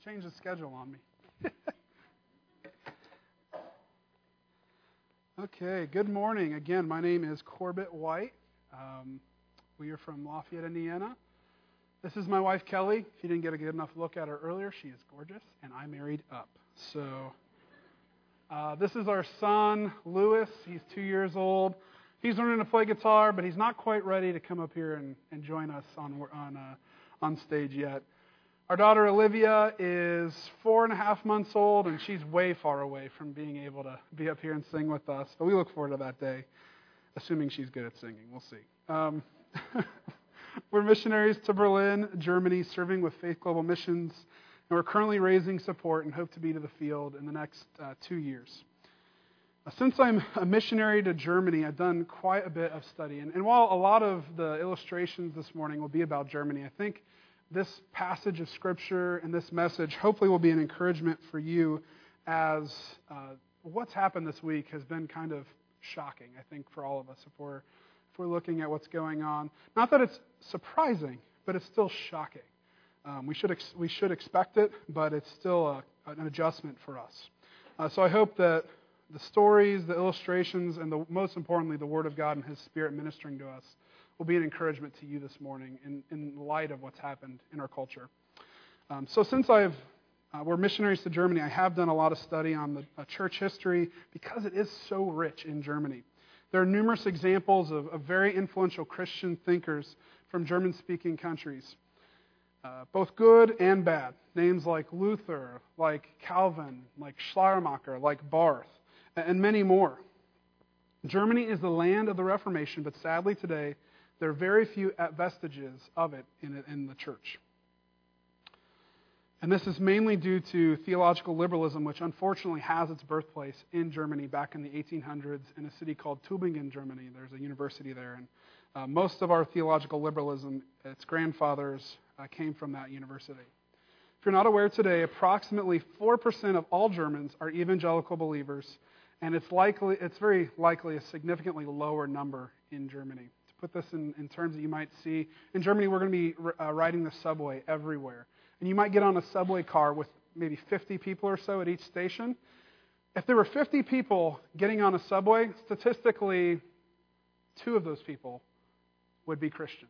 Change the schedule on me. Okay, good morning. Again, my name is Corbett White. We are from Lafayette, Indiana. This is my wife, Kelly. If you didn't get a good enough look at her earlier, she is gorgeous, and I married up. So, this is our son, Lewis. He's 2 years old. He's learning to play guitar, but he's not quite ready to come up here and join us on stage yet. Our daughter, Olivia, is 4.5 months old, and she's way far away from being able to be up here and sing with us. But we look forward to that day, assuming she's good at singing. We'll see. We're missionaries to Berlin, Germany, serving with Faith Global Missions, and we're currently raising support and hope to be to the field in the next 2 years. Since I'm a missionary to Germany, I've done quite a bit of study. And while a lot of the illustrations this morning will be about Germany, I think this passage of Scripture and this message hopefully will be an encouragement for you as what's happened this week has been kind of shocking, I think, for all of us if we're looking at what's going on. Not that it's surprising, but it's still shocking. We should expect it, but it's still an adjustment for us. So I hope that the stories, the illustrations, and most importantly, the Word of God and His Spirit ministering to us will be an encouragement to you this morning in light of what's happened in our culture. So since we're missionaries to Germany, I have done a lot of study on the church history because it is so rich in Germany. There are numerous examples of very influential Christian thinkers from German-speaking countries, both good and bad. Names like Luther, like Calvin, like Schleiermacher, like Barth, and many more. Germany is the land of the Reformation, but sadly today, there are very few vestiges of it in the church. And this is mainly due to theological liberalism, which unfortunately has its birthplace in Germany back in the 1800s in a city called Tübingen, Germany. There's a university there. And most of our theological liberalism, its grandfathers, came from that university. If you're not aware today, approximately 4% of all Germans are evangelical believers, and it's very likely a significantly lower number in Germany. Put this in terms that you might see. In Germany, we're going to be riding the subway everywhere. And you might get on a subway car with maybe 50 people or so at each station. If there were 50 people getting on a subway, statistically, 2 of those people would be Christians.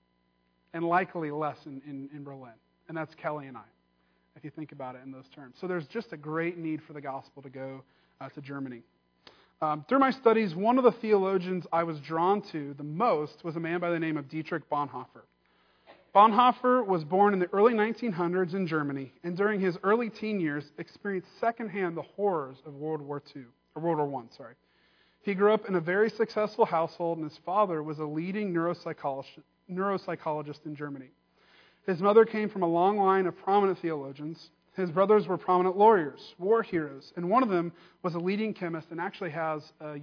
And likely less in Berlin. And that's Kelly and I, if you think about it in those terms. So there's just a great need for the gospel to go to Germany. Through my studies, one of the theologians I was drawn to the most was a man by the name of Dietrich Bonhoeffer. Bonhoeffer was born in the early 1900s in Germany, and during his early teen years experienced secondhand the horrors of World War I. He grew up in a very successful household, and his father was a leading neuropsychologist in Germany. His mother came from a long line of prominent theologians. His brothers were prominent lawyers, war heroes, and one of them was a leading chemist and actually has a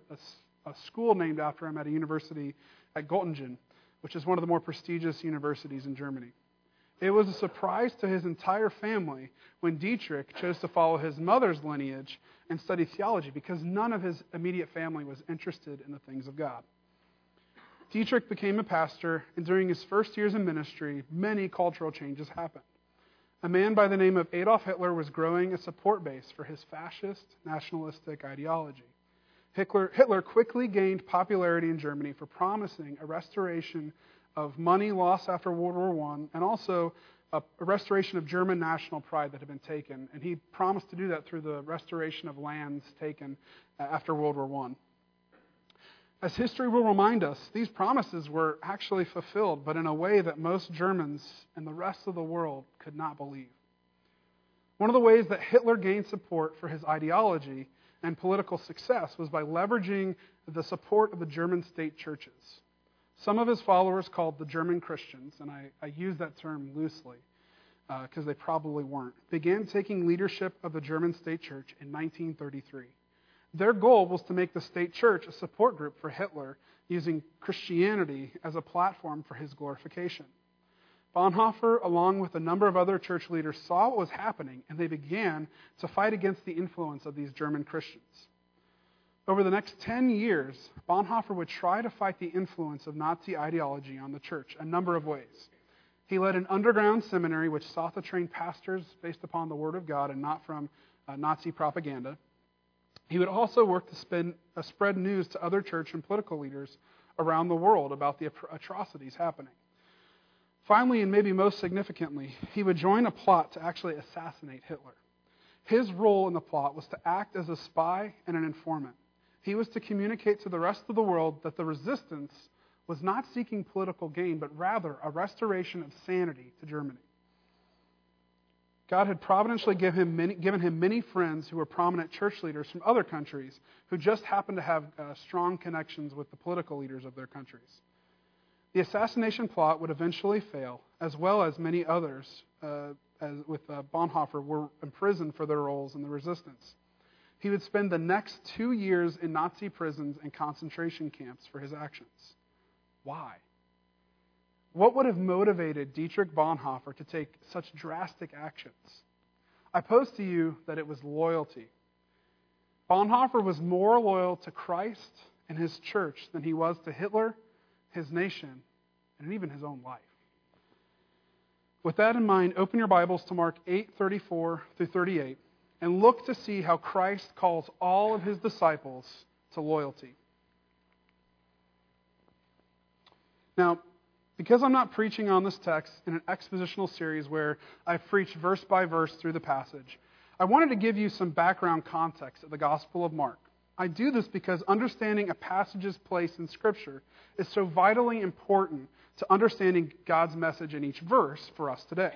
school named after him at a university at Göttingen, which is one of the more prestigious universities in Germany. It was a surprise to his entire family when Dietrich chose to follow his mother's lineage and study theology because none of his immediate family was interested in the things of God. Dietrich became a pastor, and during his first years in ministry, many cultural changes happened. A man by the name of Adolf Hitler was growing a support base for his fascist, nationalistic ideology. Hitler quickly gained popularity in Germany for promising a restoration of money lost after World War I and also a restoration of German national pride that had been taken. And he promised to do that through the restoration of lands taken after World War I. As history will remind us, these promises were actually fulfilled, but in a way that most Germans and the rest of the world could not believe. One of the ways that Hitler gained support for his ideology and political success was by leveraging the support of the German state churches. Some of his followers, called the German Christians, and I use that term loosely because they probably weren't, began taking leadership of the German state church in 1933. Their goal was to make the state church a support group for Hitler, using Christianity as a platform for his glorification. Bonhoeffer, along with a number of other church leaders, saw what was happening, and they began to fight against the influence of these German Christians. Over the next 10 years, Bonhoeffer would try to fight the influence of Nazi ideology on the church a number of ways. He led an underground seminary which sought to train pastors based upon the Word of God and not from Nazi propaganda. He would also work to spread news to other church and political leaders around the world about the atrocities happening. Finally, and maybe most significantly, he would join a plot to actually assassinate Hitler. His role in the plot was to act as a spy and an informant. He was to communicate to the rest of the world that the resistance was not seeking political gain, but rather a restoration of sanity to Germany. God had providentially given him many friends who were prominent church leaders from other countries who just happened to have strong connections with the political leaders of their countries. The assassination plot would eventually fail, as well as many others with Bonhoeffer were imprisoned for their roles in the resistance. He would spend the next 2 years in Nazi prisons and concentration camps for his actions. Why? What would have motivated Dietrich Bonhoeffer to take such drastic actions? I pose to you that it was loyalty. Bonhoeffer was more loyal to Christ and his church than he was to Hitler, his nation, and even his own life. With that in mind, open your Bibles to Mark 8:34 through 38 and look to see how Christ calls all of his disciples to loyalty. Now, because I'm not preaching on this text in an expositional series where I've preached verse by verse through the passage, I wanted to give you some background context of the Gospel of Mark. I do this because understanding a passage's place in Scripture is so vitally important to understanding God's message in each verse for us today.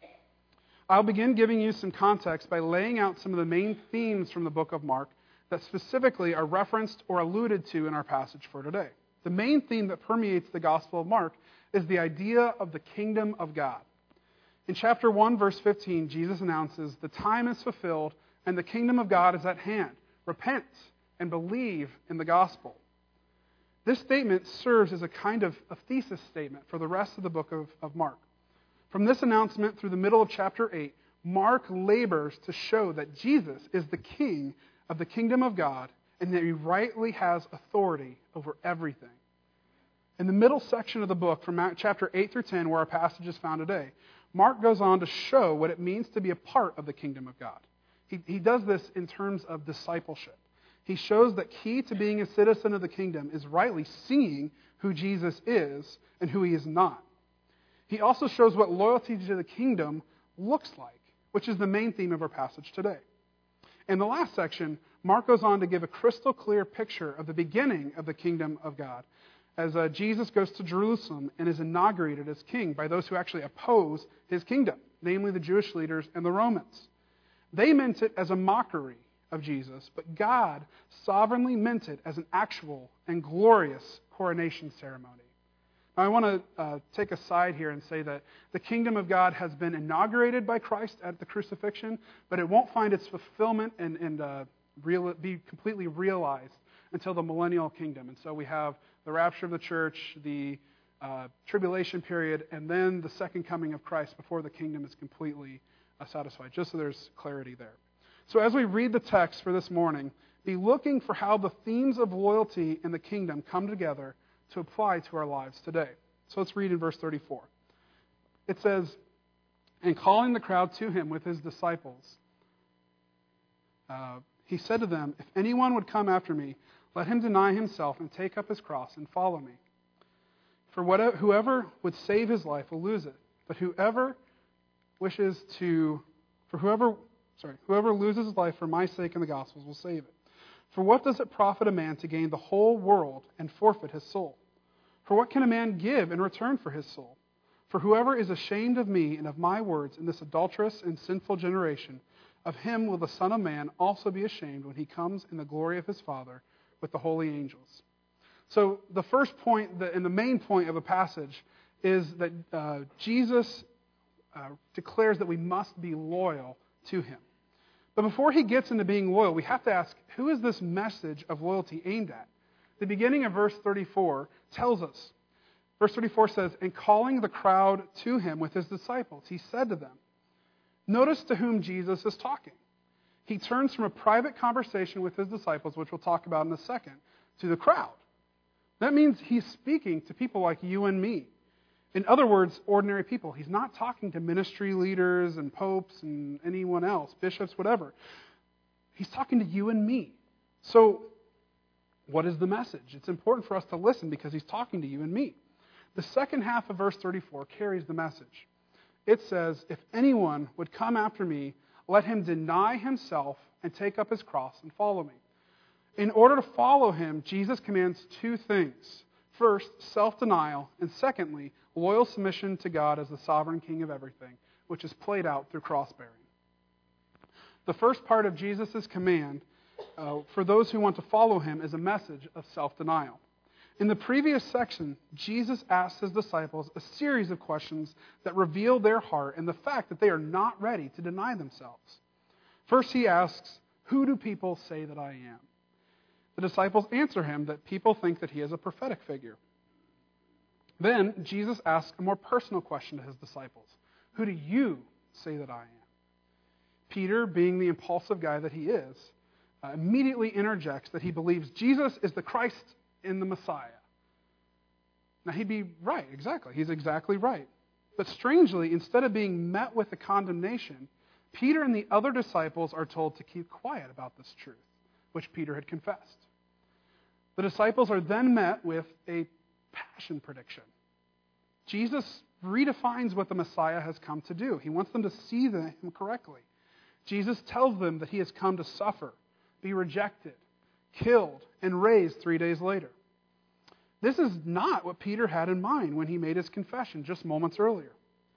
I'll begin giving you some context by laying out some of the main themes from the book of Mark that specifically are referenced or alluded to in our passage for today. The main theme that permeates the Gospel of Mark is the idea of the kingdom of God. In chapter 1, verse 15, Jesus announces, "The time is fulfilled and the kingdom of God is at hand. Repent and believe in the gospel." This statement serves as a kind of a thesis statement for the rest of the book of Mark. From this announcement through the middle of chapter 8, Mark labors to show that Jesus is the king of the kingdom of God and that he rightly has authority over everything. In the middle section of the book, from chapter 8 through 10, where our passage is found today, Mark goes on to show what it means to be a part of the kingdom of God. He does this in terms of discipleship. He shows that key to being a citizen of the kingdom is rightly seeing who Jesus is and who he is not. He also shows what loyalty to the kingdom looks like, which is the main theme of our passage today. In the last section, Mark goes on to give a crystal clear picture of the beginning of the kingdom of God, as Jesus goes to Jerusalem and is inaugurated as king by those who actually oppose his kingdom, namely the Jewish leaders and the Romans. They meant it as a mockery of Jesus, but God sovereignly meant it as an actual and glorious coronation ceremony. Now, I want to take a side here and say that the kingdom of God has been inaugurated by Christ at the crucifixion, but it won't find its fulfillment and be completely realized until the millennial kingdom. And so we have the rapture of the church, the tribulation period, and then the second coming of Christ before the kingdom is completely satisfied, just so there's clarity there. So as we read the text for this morning, be looking for how the themes of loyalty in the kingdom come together to apply to our lives today. So let's read in verse 34. It says, "And calling the crowd to him with his disciples, he said to them, 'If anyone would come after me, let him deny himself and take up his cross and follow me. For whoever would save his life will lose it, but whoever loses his life for my sake and the gospel's will save it. For what does it profit a man to gain the whole world and forfeit his soul? For what can a man give in return for his soul? For whoever is ashamed of me and of my words in this adulterous and sinful generation, of him will the Son of Man also be ashamed when he comes in the glory of his Father with the holy angels.'" So the first point and the main point of the passage is that Jesus declares that we must be loyal to him. But before he gets into being loyal, we have to ask, who is this message of loyalty aimed at? The beginning of verse 34 tells us. Verse 34 says, "And calling the crowd to him with his disciples, he said to them." Notice to whom Jesus is talking. He turns from a private conversation with his disciples, which we'll talk about in a second, to the crowd. That means he's speaking to people like you and me. In other words, ordinary people. He's not talking to ministry leaders and popes and anyone else, bishops, whatever. He's talking to you and me. So, what is the message? It's important for us to listen because he's talking to you and me. The second half of verse 34 carries the message. It says, if anyone would come after me, let him deny himself and take up his cross and follow me. In order to follow him, Jesus commands two things. First, self-denial, and secondly, loyal submission to God as the sovereign king of everything, which is played out through cross-bearing. The first part of Jesus' command for those who want to follow him is a message of self-denial. In the previous section, Jesus asked his disciples a series of questions that reveal their heart and the fact that they are not ready to deny themselves. First, he asks, who do people say that I am? The disciples answer him that people think that he is a prophetic figure. Then, Jesus asks a more personal question to his disciples. Who do you say that I am? Peter, being the impulsive guy that he is, immediately interjects that he believes Jesus is the Christ in the Messiah. Now, he'd be right, exactly. He's exactly right. But strangely, instead of being met with the condemnation, Peter and the other disciples are told to keep quiet about this truth, which Peter had confessed. The disciples are then met with a passion prediction. Jesus redefines what the Messiah has come to do. He wants them to see him correctly. Jesus tells them that he has come to suffer, be rejected, killed, and raised 3 days later. This is not what Peter had in mind when he made his confession just moments earlier.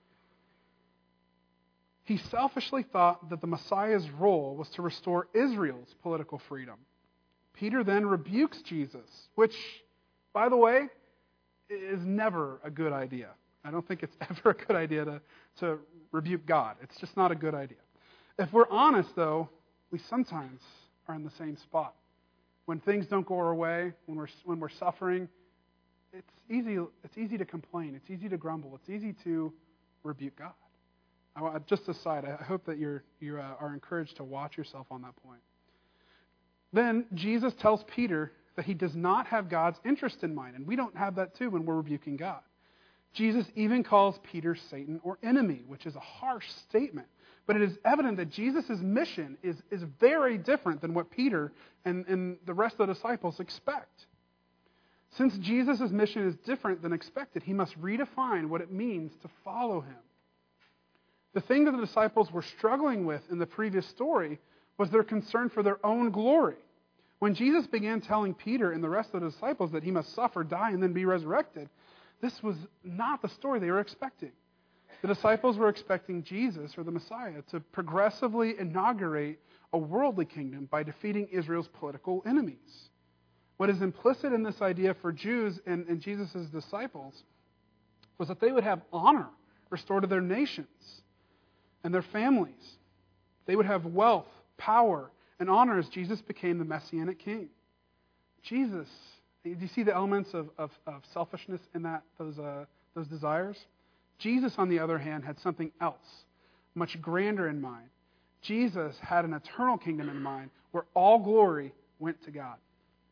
He selfishly thought that the Messiah's role was to restore Israel's political freedom. Peter then rebukes Jesus, which, by the way, is never a good idea. I don't think it's ever a good idea to rebuke God. It's just not a good idea. If we're honest, though, we sometimes are in the same spot. When things don't go our way, when we're suffering, it's easy to complain. It's easy to grumble. It's easy to rebuke God. Just aside, I hope that you are encouraged to watch yourself on that point. Then Jesus tells Peter that he does not have God's interest in mind, and we don't have that too when we're rebuking God. Jesus even calls Peter Satan or enemy, which is a harsh statement. But it is evident that Jesus' mission is very different than what Peter and the rest of the disciples expect. Since Jesus' mission is different than expected, he must redefine what it means to follow him. The thing that the disciples were struggling with in the previous story was their concern for their own glory. When Jesus began telling Peter and the rest of the disciples that he must suffer, die, and then be resurrected, this was not the story they were expecting. The disciples were expecting Jesus, or the Messiah, to progressively inaugurate a worldly kingdom by defeating Israel's political enemies. What is implicit in this idea for Jews and Jesus' disciples was that they would have honor restored to their nations and their families. They would have wealth, power, and honor as Jesus became the Messianic king. Jesus, do you see the elements of selfishness in those desires? Jesus, on the other hand, had something else, much grander in mind. Jesus had an eternal kingdom in mind where all glory went to God.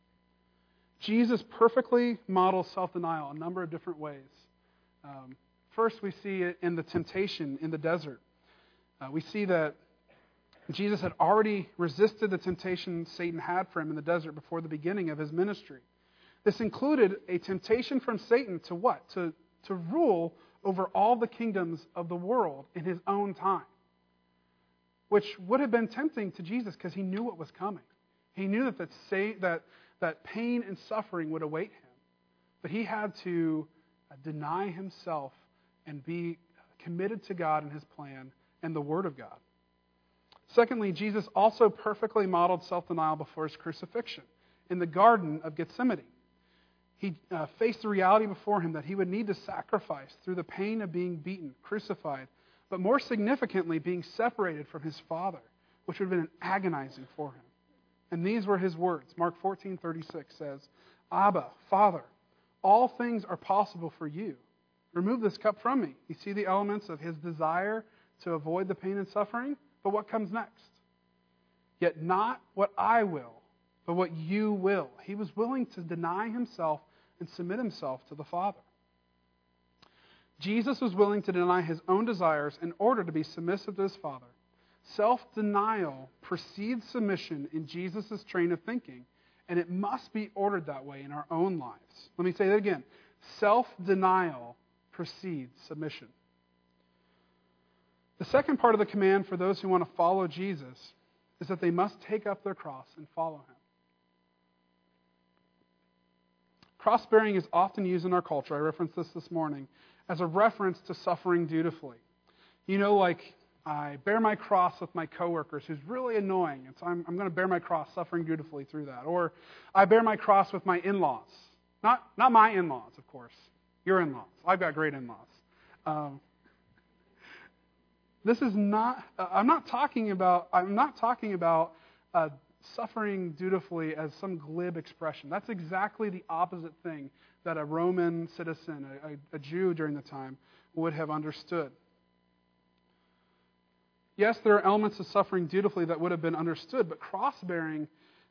Jesus perfectly models self-denial a number of different ways. First, we see it in the temptation in the desert. We see that Jesus had already resisted the temptation Satan had for him in the desert before the beginning of his ministry. This included a temptation from Satan to what? To rule over all the kingdoms of the world in his own time, which would have been tempting to Jesus because he knew what was coming. He knew that pain and suffering would await him, but he had to deny himself and be committed to God and his plan and the Word of God. Secondly, Jesus also perfectly modeled self-denial before his crucifixion in the Garden of Gethsemane. He faced the reality before him that he would need to sacrifice through the pain of being beaten, crucified, but more significantly, being separated from his Father, which would have been agonizing for him. And these were his words. Mark 14:36 says, Abba, Father, all things are possible for you. Remove this cup from me. You see the elements of his desire to avoid the pain and suffering? But what comes next? Yet not what I will, but what you will. He was willing to deny himself and submit himself to the Father. Jesus was willing to deny his own desires in order to be submissive to his Father. Self-denial precedes submission in Jesus' train of thinking, and it must be ordered that way in our own lives. Let me say that again. Self-denial precedes submission. The second part of the command for those who want to follow Jesus is that they must take up their cross and follow him. Cross-bearing is often used in our culture, I referenced this morning, as a reference to suffering dutifully. You know, like, I bear my cross with my coworkers who's really annoying, and so I'm going to bear my cross suffering dutifully through that. Or I bear my cross with my in-laws. Not my in-laws, of course. Your in-laws. I've got great in-laws. This is not. I'm not talking about suffering dutifully as some glib expression. That's exactly the opposite thing that a Roman citizen, a Jew during the time, would have understood. Yes, there are elements of suffering dutifully that would have been understood, but cross-bearing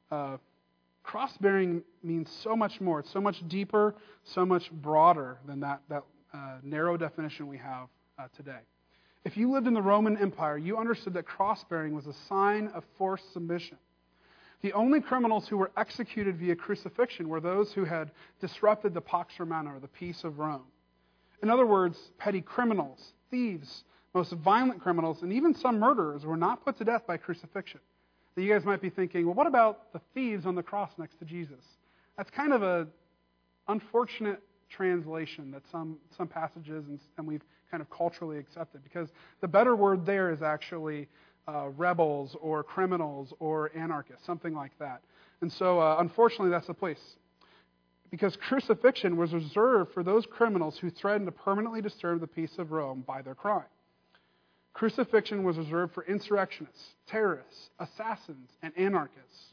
means so much more. It's so much deeper, so much broader than that narrow definition we have today. If you lived in the Roman Empire, you understood that cross-bearing was a sign of forced submission. The only criminals who were executed via crucifixion were those who had disrupted the Pax Romana, or the peace of Rome. In other words, petty criminals, thieves, most violent criminals, and even some murderers were not put to death by crucifixion. Now you guys might be thinking, well, what about the thieves on the cross next to Jesus? That's kind of an unfortunate translation that some passages and we've kind of culturally accepted, because the better word there is actually rebels or criminals or anarchists, something like that. And so, unfortunately, that's the place. Because crucifixion was reserved for those criminals who threatened to permanently disturb the peace of Rome by their crime. Crucifixion was reserved for insurrectionists, terrorists, assassins, and anarchists.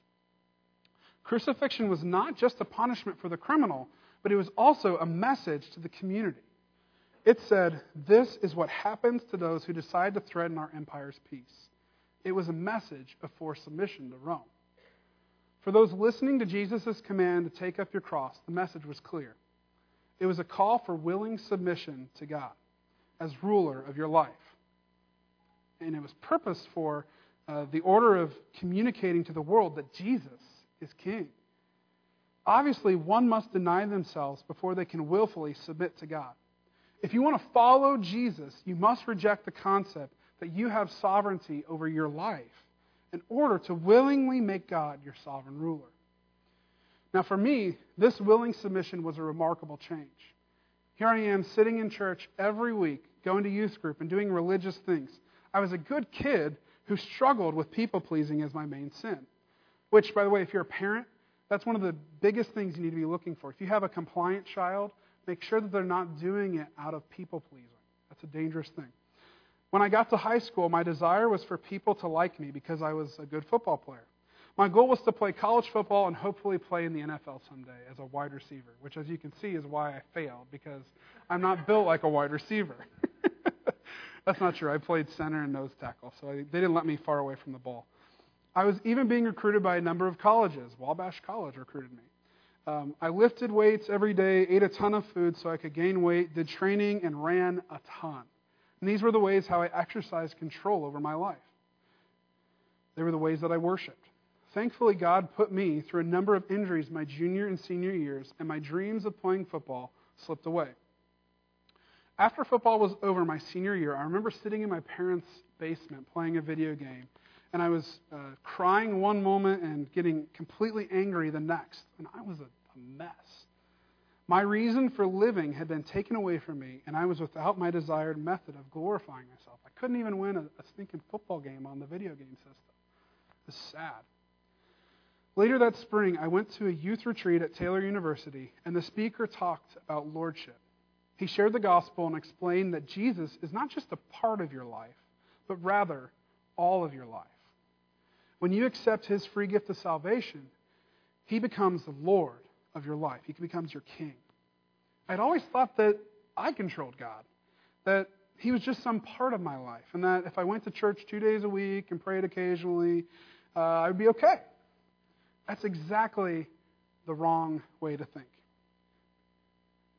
Crucifixion was not just a punishment for the criminal, but it was also a message to the community. It said, this is what happens to those who decide to threaten our empire's peace. It was a message of forced submission to Rome. For those listening to Jesus' command to take up your cross, the message was clear. It was a call for willing submission to God as ruler of your life. And it was purpose for the order of communicating to the world that Jesus is king. Obviously, one must deny themselves before they can willfully submit to God. If you want to follow Jesus, you must reject the concept that you have sovereignty over your life in order to willingly make God your sovereign ruler. Now, for me, this willing submission was a remarkable change. Here I am sitting in church every week, going to youth group and doing religious things. I was a good kid who struggled with people-pleasing as my main sin. Which, by the way, if you're a parent, that's one of the biggest things you need to be looking for. If you have a compliant child, make sure that they're not doing it out of people-pleasing. That's a dangerous thing. When I got to high school, my desire was for people to like me because I was a good football player. My goal was to play college football and hopefully play in the NFL someday as a wide receiver, which, as you can see, is why I failed, because I'm not built like a wide receiver. That's not true. I played center and nose tackle, so they didn't let me far away from the ball. I was even being recruited by a number of colleges. Wabash College recruited me. I lifted weights every day, ate a ton of food so I could gain weight, did training, and ran a ton. And these were the ways how I exercised control over my life. They were the ways that I worshiped. Thankfully, God put me through a number of injuries my junior and senior years, and my dreams of playing football slipped away. After football was over my senior year, I remember sitting in my parents' basement playing a video game, and I was crying one moment and getting completely angry the next, and I was a mess. My reason for living had been taken away from me, and I was without my desired method of glorifying myself. I couldn't even win a stinking football game on the video game system. It was sad. Later that spring, I went to a youth retreat at Taylor University, and the speaker talked about lordship. He shared the gospel and explained that Jesus is not just a part of your life, but rather all of your life. When you accept his free gift of salvation, he becomes the Lord of your life. He becomes your king. I'd always thought that I controlled God, that he was just some part of my life, and that if I went to church 2 days a week and prayed occasionally, I would be okay. That's exactly the wrong way to think.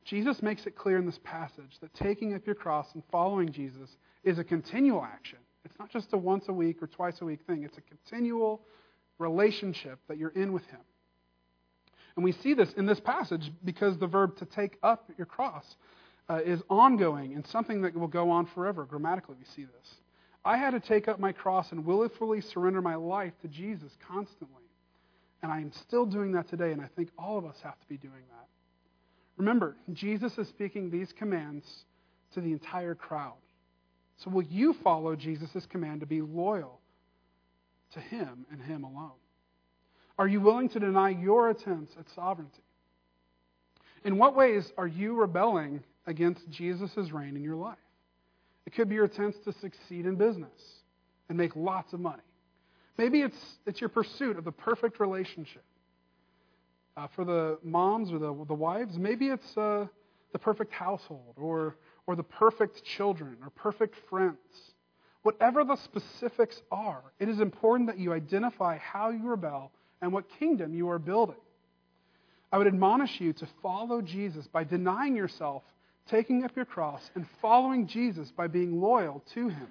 Jesus makes it clear in this passage that taking up your cross and following Jesus is a continual action. It's not just a once a week or twice a week thing. It's a continual relationship that you're in with him. And we see this in this passage because the verb to take up your cross is ongoing and something that will go on forever. Grammatically, we see this. I had to take up my cross and willfully surrender my life to Jesus constantly. And I am still doing that today, and I think all of us have to be doing that. Remember, Jesus is speaking these commands to the entire crowd. So will you follow Jesus' command to be loyal to him and him alone? Are you willing to deny your attempts at sovereignty? In what ways are you rebelling against Jesus' reign in your life? It could be your attempts to succeed in business and make lots of money. Maybe it's your pursuit of the perfect relationship. For the moms or the wives, maybe it's the perfect household or the perfect children or perfect friends. Whatever the specifics are, it is important that you identify how you rebel and what kingdom you are building. I would admonish you to follow Jesus by denying yourself, taking up your cross, and following Jesus by being loyal to him.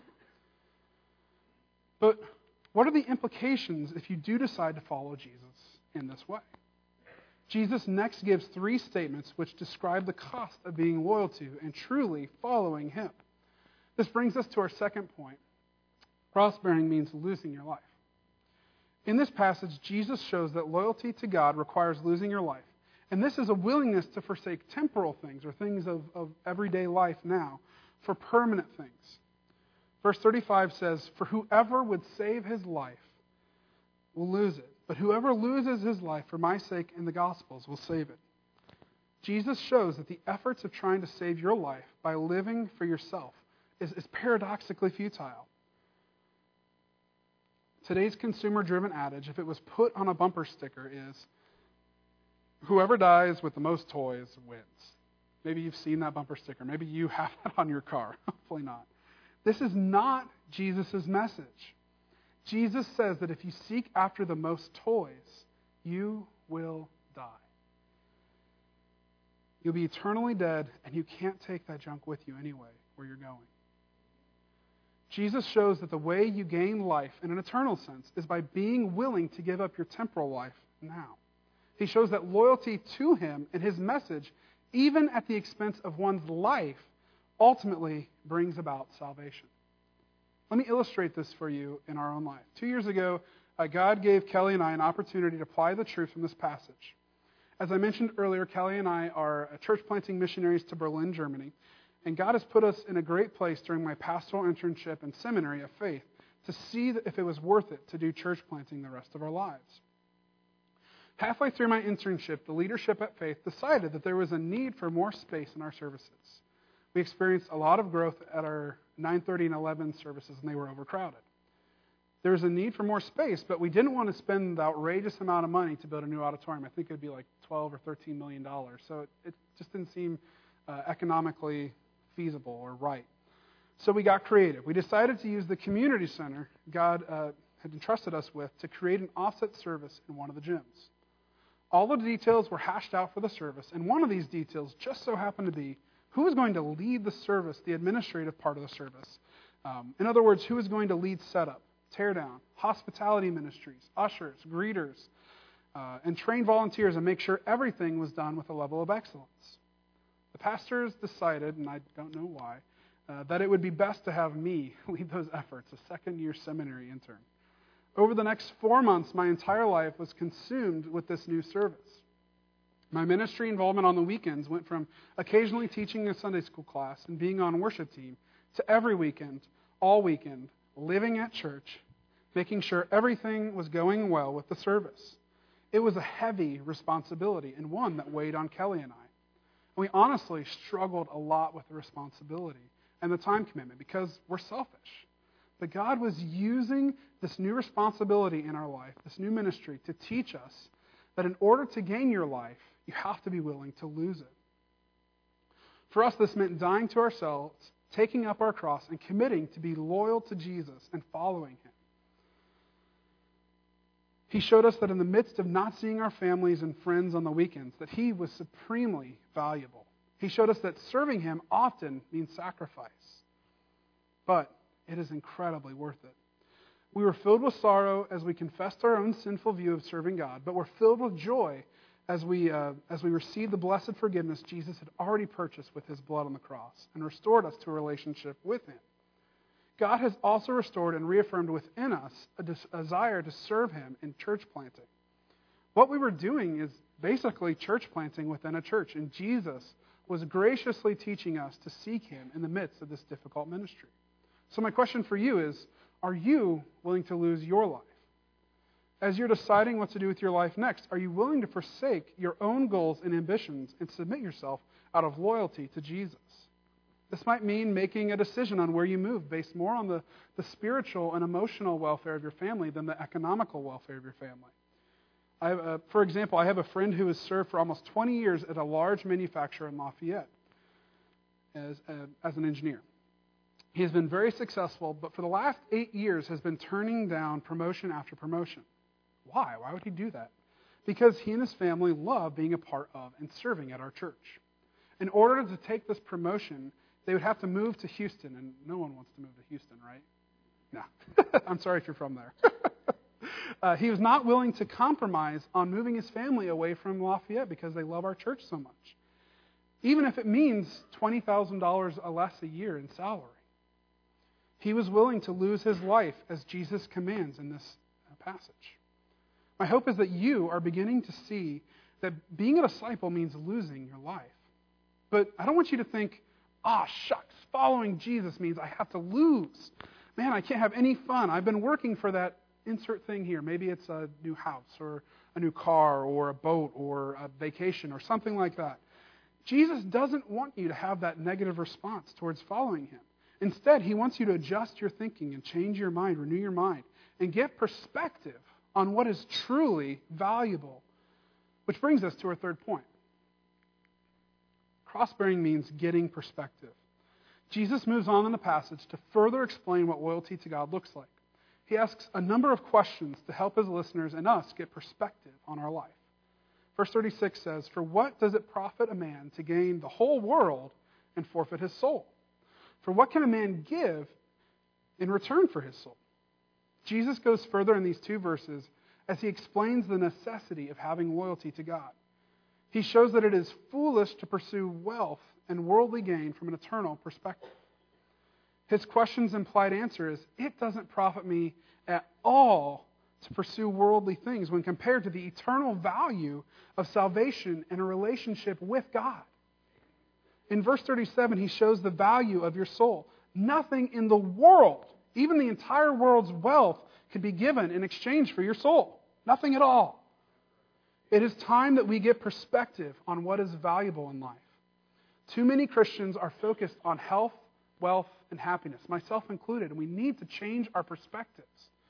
But what are the implications if you do decide to follow Jesus in this way? Jesus next gives 3 statements which describe the cost of being loyal to and truly following him. This brings us to our second point. Cross-bearing means losing your life. In this passage, Jesus shows that loyalty to God requires losing your life. And this is a willingness to forsake temporal things or things of everyday life now for permanent things. Verse 35 says, "For whoever would save his life will lose it. But whoever loses his life for my sake and the gospel's will save it." Jesus shows that the efforts of trying to save your life by living for yourself is paradoxically futile. Today's consumer-driven adage, if it was put on a bumper sticker, is whoever dies with the most toys wins. Maybe you've seen that bumper sticker. Maybe you have that on your car. Hopefully not. This is not Jesus' message. Jesus says that if you seek after the most toys, you will die. You'll be eternally dead, and you can't take that junk with you anyway, where you're going. Jesus shows that the way you gain life in an eternal sense is by being willing to give up your temporal life now. He shows that loyalty to him and his message, even at the expense of one's life, ultimately brings about salvation. Let me illustrate this for you in our own life. 2 years ago, God gave Kelly and I an opportunity to apply the truth from this passage. As I mentioned earlier, Kelly and I are church planting missionaries to Berlin, Germany. And God has put us in a great place during my pastoral internship and seminary of faith to see if it was worth it to do church planting the rest of our lives. Halfway through my internship, the leadership at Faith decided that there was a need for more space in our services. We experienced a lot of growth at our 9:30 and 11 services, and they were overcrowded. There was a need for more space, but we didn't want to spend the outrageous amount of money to build a new auditorium. I think it would be like $12 or $13 million. So it just didn't seem economically feasible or right. So we got creative. We decided to use the community center God had entrusted us with to create an offset service in one of the gyms. All the details were hashed out for the service, and one of these details just so happened to be who was going to lead the service, the administrative part of the service. In other words, who was going to lead setup, teardown, hospitality ministries, ushers, greeters, and train volunteers and make sure everything was done with a level of excellence. The pastors decided, and I don't know why, that it would be best to have me lead those efforts, a second-year seminary intern. Over the next 4 months, my entire life was consumed with this new service. My ministry involvement on the weekends went from occasionally teaching a Sunday school class and being on worship team to every weekend, all weekend, living at church, making sure everything was going well with the service. It was a heavy responsibility and one that weighed on Kelly and I. We honestly struggled a lot with the responsibility and the time commitment because we're selfish. But God was using this new responsibility in our life, this new ministry, to teach us that in order to gain your life, you have to be willing to lose it. For us, this meant dying to ourselves, taking up our cross, and committing to be loyal to Jesus and following him. He showed us that in the midst of not seeing our families and friends on the weekends, that he was supremely valuable. He showed us that serving him often means sacrifice. But it is incredibly worth it. We were filled with sorrow as we confessed our own sinful view of serving God, but we're filled with joy as we receive the blessed forgiveness Jesus had already purchased with his blood on the cross and restored us to a relationship with him. God has also restored and reaffirmed within us a desire to serve him in church planting. What we were doing is basically church planting within a church, and Jesus was graciously teaching us to seek him in the midst of this difficult ministry. So my question for you is, are you willing to lose your life? As you're deciding what to do with your life next, are you willing to forsake your own goals and ambitions and submit yourself out of loyalty to Jesus? This might mean making a decision on where you move based more on the spiritual and emotional welfare of your family than the economical welfare of your family. For example, I have a friend who has served for almost 20 years at a large manufacturer in Lafayette as an engineer. He has been very successful, but for the last 8 years has been turning down promotion after promotion. Why? Why would he do that? Because he and his family love being a part of and serving at our church. In order to take this promotion, they would have to move to Houston, and no one wants to move to Houston, right? No. I'm sorry if you're from there. He was not willing to compromise on moving his family away from Lafayette because they love our church so much, even if it means $20,000 less a year in salary. He was willing to lose his life as Jesus commands in this passage. My hope is that you are beginning to see that being a disciple means losing your life. But I don't want you to think, shucks, following Jesus means I have to lose. Man, I can't have any fun. I've been working for that insert thing here. Maybe it's a new house or a new car or a boat or a vacation or something like that. Jesus doesn't want you to have that negative response towards following him. Instead, he wants you to adjust your thinking and change your mind, renew your mind, and get perspective on what is truly valuable. Which brings us to our third point. Cross-bearing means getting perspective. Jesus moves on in the passage to further explain what loyalty to God looks like. He asks a number of questions to help his listeners and us get perspective on our life. Verse 36 says, "For what does it profit a man to gain the whole world and forfeit his soul? For what can a man give in return for his soul?" Jesus goes further in these two verses as he explains the necessity of having loyalty to God. He shows that it is foolish to pursue wealth and worldly gain from an eternal perspective. His question's implied answer is, it doesn't profit me at all to pursue worldly things when compared to the eternal value of salvation and a relationship with God. In verse 37, he shows the value of your soul. Nothing in the world, even the entire world's wealth, could be given in exchange for your soul. Nothing at all. It is time that we get perspective on what is valuable in life. Too many Christians are focused on health, wealth, and happiness, myself included, and we need to change our perspectives.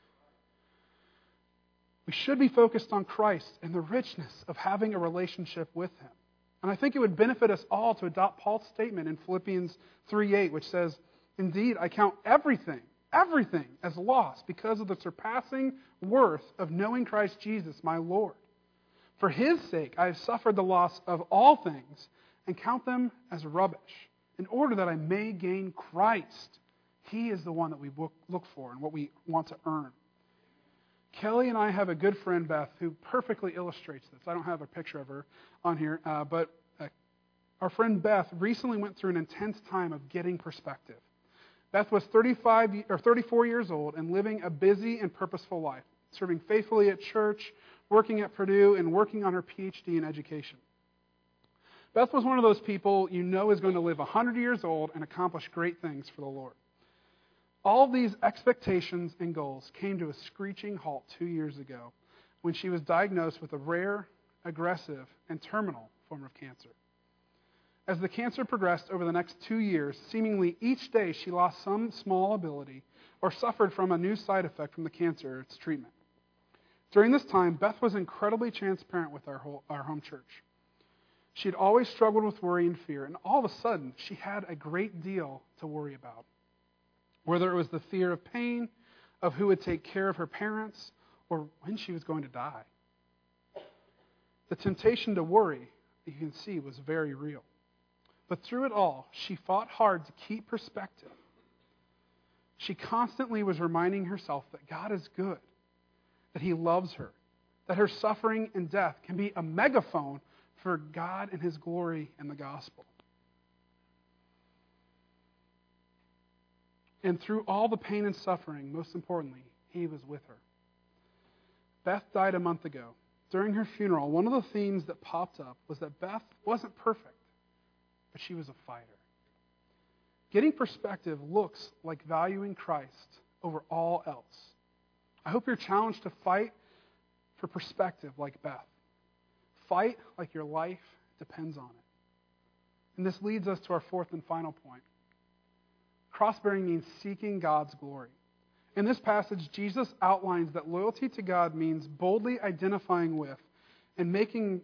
We should be focused on Christ and the richness of having a relationship with him. And I think it would benefit us all to adopt Paul's statement in Philippians 3:8, which says, "Indeed, I count everything as loss because of the surpassing worth of knowing Christ Jesus, my Lord. For his sake, I have suffered the loss of all things and count them as rubbish, in order that I may gain Christ." He is the one that we look for and what we want to earn. Kelly and I have a good friend, Beth, who perfectly illustrates this. I don't have a picture of her on here, but our friend Beth recently went through an intense time of getting perspective. Beth was 34 years old and living a busy and purposeful life, serving faithfully at church, working at Purdue, and working on her PhD in education. Beth was one of those people you know is going to live 100 years old and accomplish great things for the Lord. All these expectations and goals came to a screeching halt 2 years ago when she was diagnosed with a rare, aggressive, and terminal form of cancer. As the cancer progressed over the next 2 years, seemingly each day she lost some small ability or suffered from a new side effect from the cancer or its treatment. During this time, Beth was incredibly transparent with our home church. She had always struggled with worry and fear, and all of a sudden, she had a great deal to worry about. Whether it was the fear of pain, of who would take care of her parents, or when she was going to die. The temptation to worry, you can see, was very real. But through it all, she fought hard to keep perspective. She constantly was reminding herself that God is good, that He loves her, that her suffering and death can be a megaphone for God and His glory and the gospel. And through all the pain and suffering, most importantly, He was with her. Beth died a month ago. During her funeral, one of the themes that popped up was that Beth wasn't perfect, but she was a fighter. Getting perspective looks like valuing Christ over all else. I hope you're challenged to fight for perspective like Beth. Fight like your life depends on it. And this leads us to our fourth and final point. Cross-bearing means seeking God's glory. In this passage, Jesus outlines that loyalty to God means boldly identifying with Him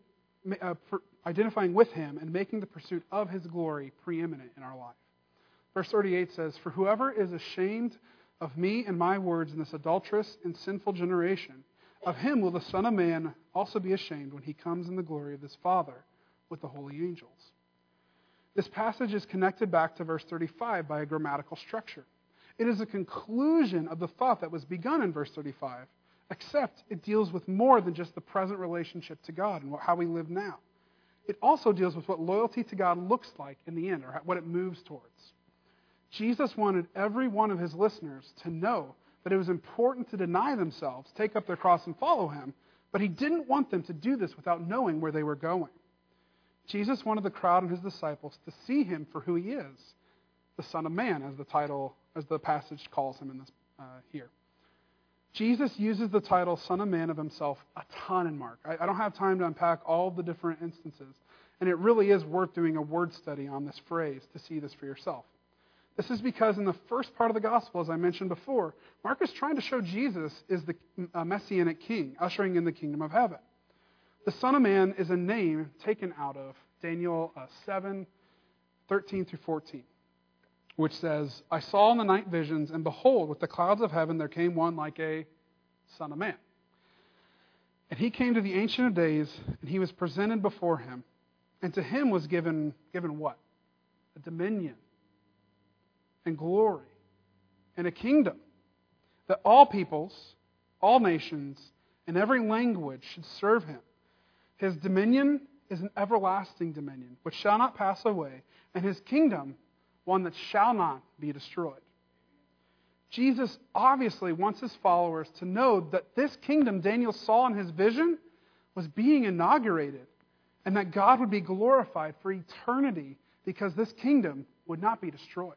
and making the pursuit of His glory preeminent in our life. Verse 38 says, "For whoever is ashamed of me and my words in this adulterous and sinful generation, of him will the Son of Man also be ashamed when He comes in the glory of His Father with the holy angels." This passage is connected back to verse 35 by a grammatical structure. It is a conclusion of the thought that was begun in verse 35, except it deals with more than just the present relationship to God and how we live now. It also deals with what loyalty to God looks like in the end, or what it moves towards. Jesus wanted every one of His listeners to know that it was important to deny themselves, take up their cross, and follow Him, but He didn't want them to do this without knowing where they were going. Jesus wanted the crowd and His disciples to see Him for who He is, the Son of Man, as the passage calls Him in this here. Jesus uses the title Son of Man of Himself a ton in Mark. I don't have time to unpack all the different instances, and it really is worth doing a word study on this phrase to see this for yourself. This is because in the first part of the gospel, as I mentioned before, Mark is trying to show Jesus is the messianic king, ushering in the kingdom of heaven. The Son of Man is a name taken out of Daniel 7, 13 through 14, which says, "I saw in the night visions, and behold, with the clouds of heaven there came one like a Son of Man. And He came to the Ancient of Days, and He was presented before Him. And to Him was given what? A dominion and glory and a kingdom, that all peoples, all nations, and every language should serve Him. His dominion is an everlasting dominion, which shall not pass away, and His kingdom one that shall not be destroyed." Jesus obviously wants His followers to know that this kingdom Daniel saw in his vision was being inaugurated, and that God would be glorified for eternity because this kingdom would not be destroyed.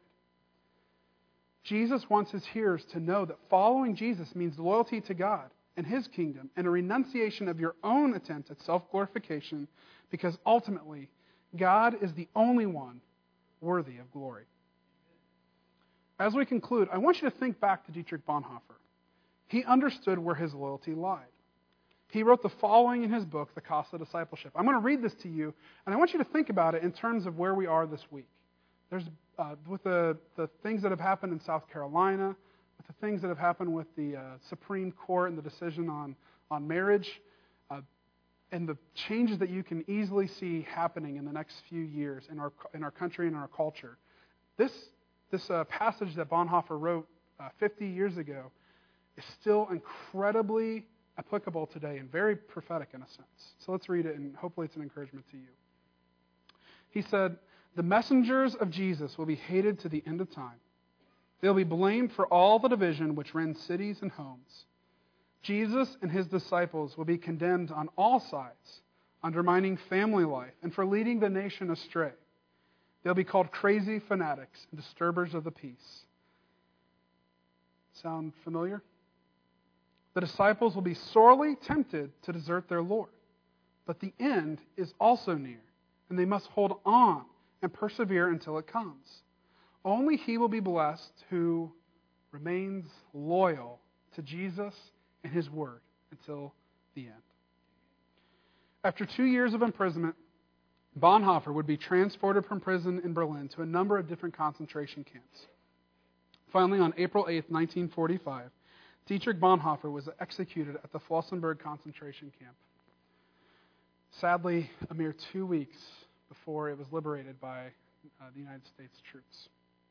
Jesus wants His hearers to know that following Jesus means loyalty to God and His kingdom and a renunciation of your own attempt at self-glorification, because ultimately God is the only one worthy of glory. As we conclude, I want you to think back to Dietrich Bonhoeffer. He understood where his loyalty lied. He wrote the following in his book, The Cost of Discipleship. I'm going to read this to you, and I want you to think about it in terms of where we are this week. There's with the things that have happened in South Carolina, with the things that have happened with the Supreme Court and the decision on marriage, and the changes that you can easily see happening in the next few years in our country and in our culture. This passage that Bonhoeffer wrote 50 years ago is still incredibly applicable today and very prophetic in a sense. So let's read it, and hopefully it's an encouragement to you. He said, "The messengers of Jesus will be hated to the end of time. They'll be blamed for all the division which rends cities and homes. Jesus and His disciples will be condemned on all sides, undermining family life and for leading the nation astray. They'll be called crazy fanatics and disturbers of the peace." Sound familiar? "The disciples will be sorely tempted to desert their Lord, but the end is also near, and they must hold on and persevere until it comes. Only he will be blessed who remains loyal to Jesus and His word until the end." After 2 years of imprisonment, Bonhoeffer would be transported from prison in Berlin to a number of different concentration camps. Finally, on April 8, 1945, Dietrich Bonhoeffer was executed at the Flossenburg concentration camp. Sadly, a mere 2 weeks before it was liberated by the United States troops.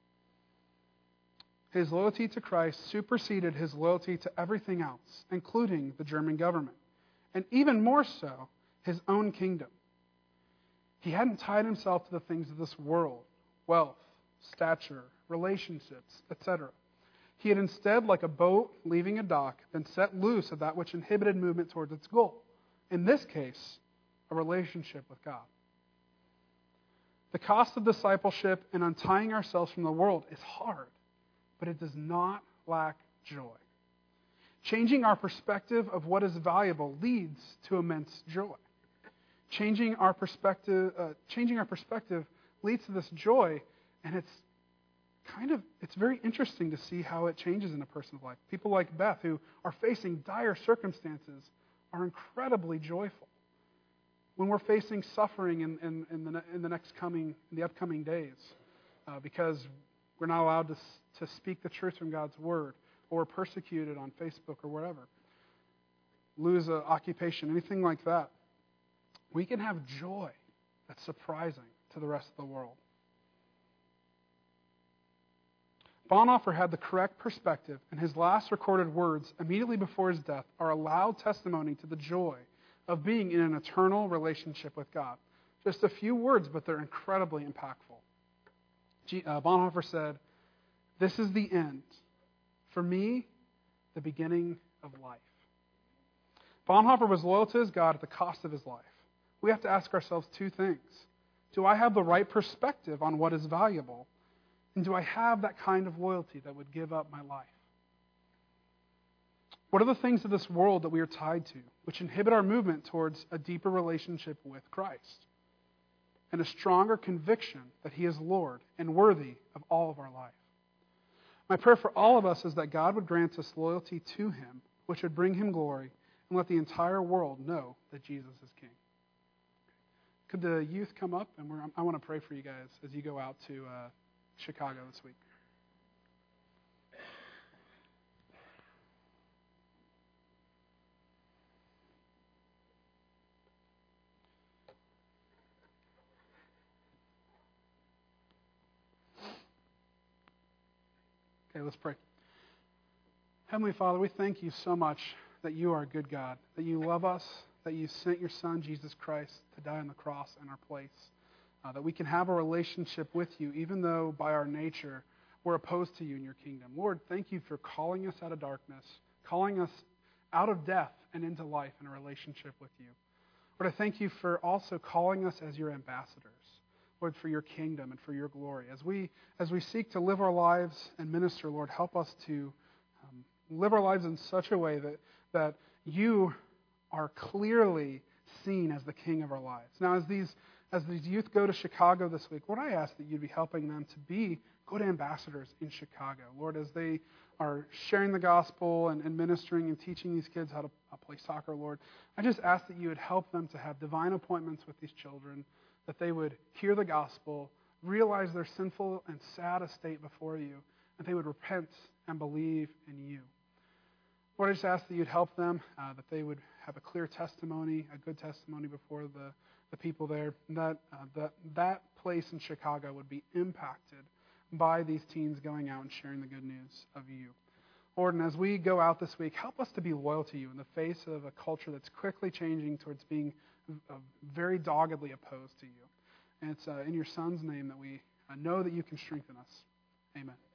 His loyalty to Christ superseded his loyalty to everything else, including the German government, and even more so, his own kingdom. He hadn't tied himself to the things of this world, wealth, stature, relationships, etc. He had instead, like a boat leaving a dock, been set loose of that which inhibited movement towards its goal. In this case, a relationship with God. The cost of discipleship and untying ourselves from the world is hard, but it does not lack joy. Changing our perspective of what is valuable leads to immense joy. Changing our perspective leads to this joy, and it's very interesting to see how it changes in a person's life. People like Beth, who are facing dire circumstances, are incredibly joyful. When we're facing suffering in the upcoming days, because we're not allowed to speak the truth from God's word, or we're persecuted on Facebook or whatever, lose an occupation, anything like that, we can have joy that's surprising to the rest of the world. Bonhoeffer had the correct perspective, and his last recorded words immediately before his death are a loud testimony to the joy of being in an eternal relationship with God. Just a few words, but they're incredibly impactful. Bonhoeffer said, "This is the end. For me, the beginning of life." Bonhoeffer was loyal to his God at the cost of his life. We have to ask ourselves two things. Do I have the right perspective on what is valuable? And do I have that kind of loyalty that would give up my life? What are the things of this world that we are tied to, which inhibit our movement towards a deeper relationship with Christ and a stronger conviction that He is Lord and worthy of all of our life? My prayer for all of us is that God would grant us loyalty to Him, which would bring Him glory and let the entire world know that Jesus is King. Could the youth come up? And I want to pray for you guys as you go out to Chicago this week. Okay, let's pray. Heavenly Father, we thank you so much that you are a good God, that you love us, that you sent your Son, Jesus Christ, to die on the cross in our place, that we can have a relationship with you, even though by our nature we're opposed to you in your kingdom. Lord, thank you for calling us out of darkness, calling us out of death and into life in a relationship with you. Lord, I thank you for also calling us as your ambassadors, Lord, for your kingdom and for your glory. As we seek to live our lives and minister, Lord, help us to live our lives in such a way that you are clearly seen as the King of our lives. Now, as these youth go to Chicago this week, Lord, I ask that you'd be helping them to be good ambassadors in Chicago. Lord, as they are sharing the gospel and ministering and teaching these kids how to play soccer, Lord, I just ask that you would help them to have divine appointments with these children, that they would hear the gospel, realize their sinful and sad estate before you, and they would repent and believe in you. Lord, I just ask that you'd help them, that they would have a clear testimony, a good testimony before the people there, and that place in Chicago would be impacted by these teens going out and sharing the good news of you. Lord, and as we go out this week, help us to be loyal to you in the face of a culture that's quickly changing towards being very doggedly opposed to you. And it's in your Son's name that we know that you can strengthen us. Amen.